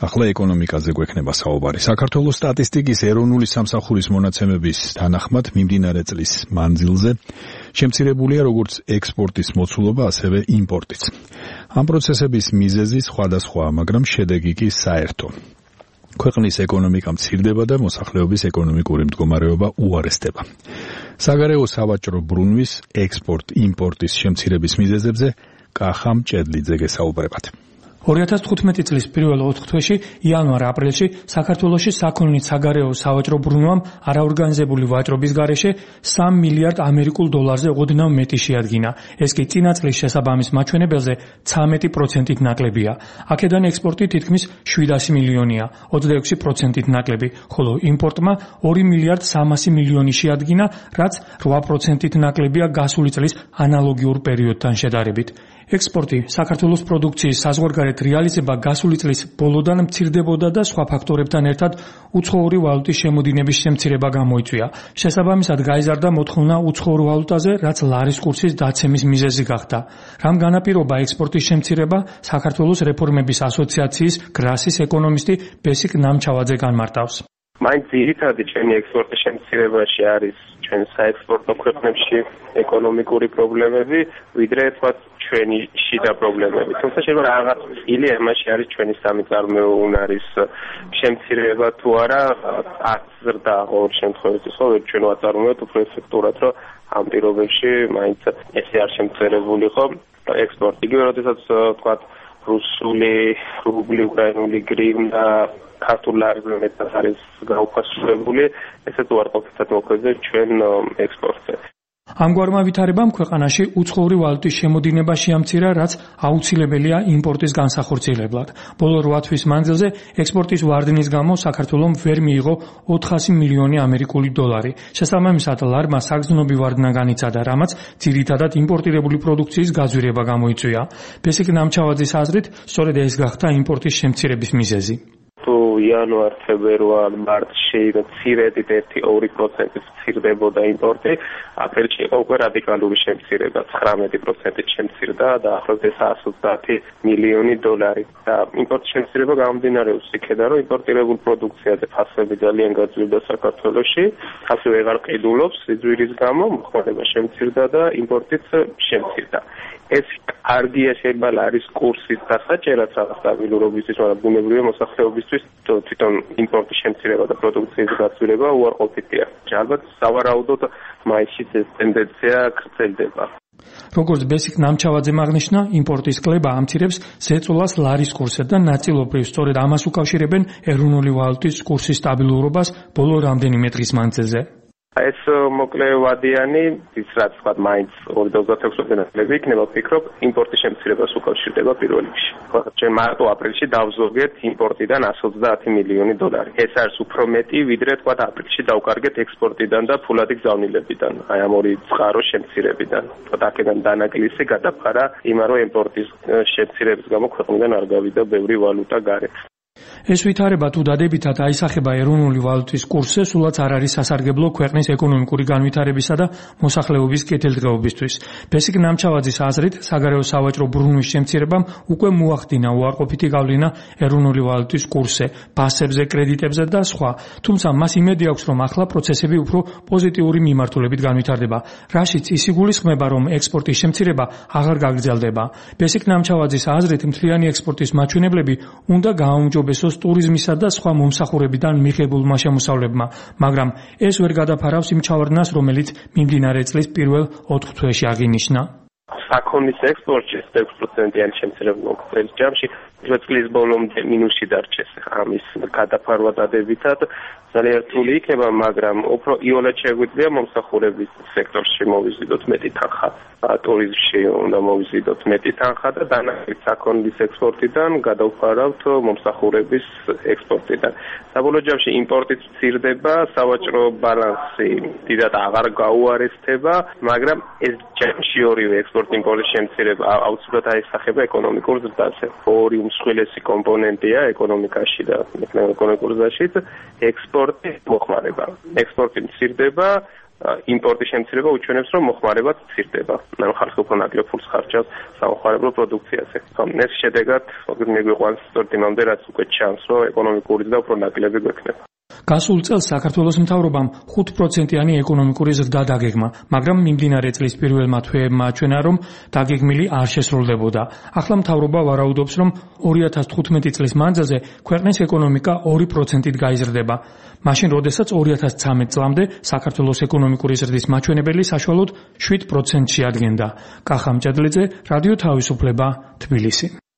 ახლა ეკონომიკაზე გვექნება საუბარი. საქართველოს სტატისტიკის ეროვნული სამსახურის მონაცემების თანახმად მიმდინარე წლის მანძილზე შემცირებულია როგორც ექსპორტის მოცულობა, ასევე იმპორტიც. ამ პროცესების მიზეზი სხვადასხვაა, მაგრამ შედეგი კი საერთო. ქვეყნის ეკონომიკა მცირდება და მოსახლეობის ეკონომიკური მდგომარეობა უარესდება. საგარეო სავაჭრო ბრუნვის, ექსპორტ-იმპორტის შემცირების მიზეზებზე კახა მჭედლიძე გესაუბრებათ. 2015 წლის პირველ 4 თვეში იანვარ-აპრილში საქართველოში საქონლით საგარეო სავაჭრო ბრუნვამ არაორგანიზებული ვაჭრობის გარეშე 3 მილიარდ ამერიკულ დოლარზე ოდნავ მეტი შეადგინა. ეს კი წინა წლის შესაბამის მაჩვენებელზე 13%-ით ნაკლებია. აქედან ექსპორტი თითქმის 700 მილიონია, 26%-ით ნაკლები, ხოლო იმპორტმა 2 მილიარდ 300 მილიონი შეადგინა, რაც 8%-ით ნაკლებია გასული წლის ანალოგიურ პერიოდთან შედარებით. ექსპორტი საქართველოს პროდუქციის საზღვარგარეთ რეალიზება გასული წლის ბოლოდან მცირდებოდა და სხვა ფაქტორებთან ერთად უცხოური ვალუტის შემოდინების შემცირება გამოიწვია. შესაბამისად გაიზარდა მოთხოვნა უცხოურ ვალუტაზე, რაც ლარის კურსის დაცემის მიზეზი გახდა. რამ განაპირობა ექსპორტის შემცირება, საქართველოს რეფორმების ასოციაციის გრასის ეკონომისტი ბესიკ ნამჩავაძე განმარტავს. მაინც ძირითადი ჩემი ექსპორტის შემცირებაში არის ჩვენ საექსპორტო ქვეყნებში ეკონომიკური პრობლემები, ვიდრე თქვათ ჩვენი შიდა პრობლემები. თუმცა შეიძლება რაღაც წილი ამაში არის ჩვენი სამიწარმოო უნარის შემცირება თუ არა, აზრდა ყოველ შემთხვევაში, ხო, ჩვენ ვაწარმოებთ უფრო ეფექტურად, რომ ამ პირობებში მაინც ესე არ შემცირებულიყო ექსპორტი. იგივე როდესაც თქვათ რუსული რუბლი, უკრაინული გრივნა, ქართული ლარი მეტად არის გაუფასურებული, ესეც უარყოფითად მოქმედებს ჩვენ ექსპორტზე. ამგვარმა ვითარებამ ქვეყანაში უცხოური ვალუტის შემოდინება შეამცირა, რაც აუცილებელია იმპორტის განსახორციელებლად. ბოლო 8 თვის მანძილზე ექსპორტის ვარდნის გამო საქართველომ ვერ მიიღო 400 მილიონი ამერიკული დოლარი. შესაბამისად, ლარმა საგრძნობი ვარდნა განიცადა, რამაც ძირითადად იმპორტირებული პროდუქციის გაძვირება გამოიწვია. ბესიკ ნამჩავაძის აზრით, სწორედ ეს გახდა იმპორტის შემცირების მიზეზი. იანვარ, თებერვალ, მარტში მცირედით 1-2% მცირდებოდა იმპორტი, აპრილში იყო უკვე რადიკალური შემცირება, 19%-ით შემცირდა და ახლავს 120 მილიონი დოლარი. და იმპორტის შემცირება გამომდინარეობს იქედან, რომ იმპორტირებულ პროდუქციაზე ფასები ძალიან გაძვირდა საქართველოში, ასე ვეღარ ყიდულობს სიძვირის გამო, მოხმარება შემცირდა და იმპორტიც შემცირდა. ეს კარგია შეიძლება ლარის კურსის დასაჭერად რაღაც სტაბილურობისთვის, მაგრამ ბუნებრივია მოსახლეობისთვის თვითონ იმპორტის შემცირება და პროდუქციის გაძვირება უარყოფითია. ალბათ სავარაუდოდ მაისში ეს ტენდენცია გრძელდება. როგორც ბესიკ ნამჩავაძემ აღნიშნა, იმპორტის კლება ამცირებს ზეწოლას ლარის კურსზე და ნაწილობრივ სწორედ ამას უკავშირებენ ეროვნული ვალუტის კურსის სტაბილურობას ბოლო რამდენიმე დღის მანძილზე. ეს მოკლე ვადიანი, ის რაც თქვა მაინც 2026 წლებში იქნება, ვფიქრობ, იმპორტის შემცირებას უკავშირდება პირველ რიგში. ჩვენ მარტო აპრილში დავზოგეთ იმპორტიდან 130 მილიონი დოლარი. ეს არის უფრო მეტი, ვიდრე თქვა აპრილში დავკარგეთ ექსპორტიდან და ფულადი გზავნილებიდან, აი ამ ორი წყარო შემცირებიდან. თქვა აქედან დანაკლისი გადაფარა იმან, რომ იმპორტის შემცირების გამო ქვეყნიდან არ გავიდა ბევრი ვალუტა გარეთ. ეს ვითარება თუ დადებითად აისახება ეროვნული ვალუტის კურსზე, სულაც არ არის სასარგებლო ქვეყნის ეკონომიკური განვითარებისა და მოსახლეობის კეთილდღეობისთვის. ბესიკ ნამჩავაძის აზრით, საგარეო სავაჭრო ბრუნვის შემცირებამ უკვე მოახდინა უარყოფითი გავლენა ეროვნული ვალუტის კურსზე, ფასებზე, კრედიტებზე და სხვა. თუმცა მას იმედი აქვს, რომ ახლა პროცესები უფრო პოზიტიური მიმართულებით განვითარდება, რაშიც ის იგულისხმება, რომ ექსპორტის შემცირება აღარ გაგრძელდება. ბესიკ ნამჩავაძის აზრით, მთლიანი ექსპორტის მაჩვენებლები უნდა გააუმჯობესოს ტურიზმისა და სხვა მომსახურებიდან მიღებულმა შემოსავლებმა, მაგრამ ეს ვერ გადაფარავს იმ ჩავარდნას, რომელიც მიმდინარე წლის პირველ 4 თვეში აღინიშნა. საქონლის ექსპორტში 6%-იანი შემცირება მოხდა ჯამში, წლის ბოლომდე მინუსში დარჩეს. ამის გადაფარვა დადებითად ძალიან რთული იქნება, მაგრამ უფრო იოლად შეგვიძლია მომსახურების სექტორში მოვიზიდოთ მეტი თანხა, ტურიზმში უნდა მოვიზიდოთ მეტი თანხა და დანაკლით საქონლის ექსპორტიდან გადავფარავთ მომსახურების ექსპორტიდან. საბოლოო ჯამში იმპორტიც მცირდება, სავაჭრო ბალანსი დიდად აღარ გაუარესდება, მაგრამ ეს ჯამში ორივე ექსპორტ-იმპორტის შემცირება აუცილებლად აისახება ეკონომიკურ ზრდაზე. ორი უმსხვილესი კომპონენტია ეკონომიკაში და ეკონომიკურ ზრდაშიც ექსპორტი მოხმარება. ექსპორტი მცირდება, იმპორტის შემცირება უჩვენებს, რომ მოხმარება ცირდება. ხალხი უფრო ნაკლებ ფულს ხარჯავს სამოხმარებლო პროდუქციაზე. ეს შედეგად მიგვიყვანს სწორედ იმამდე, რაც უკვე ჩანს, რომ ეკონომიკური ზრდა უფრო ნაკლები გვექნება. გასულ წელს საქართველოს მთავრობამ 5%-იანი ეკონომიკური ზრდა დაგეგმა, მაგრამ მიმდინარე წლის პირველმა თვეებმა აჩვენა, რომ დაგეგმილი არ შესრულდებოდა. ახლა მთავრობა ვარაუდობს, რომ 2015 წლის მანძილზე ქვეყნის ეკონომიკა 2%-ით გაიზრდება. მაშინ, როდესაც 2013 წლამდე საქართველოს ეკონომიკური ზრდის მაჩვენებელი საშუალოდ 7%-ში ადგენდა. კახა მჭედლიძე, რადიო თავისუფლება, თბილისი.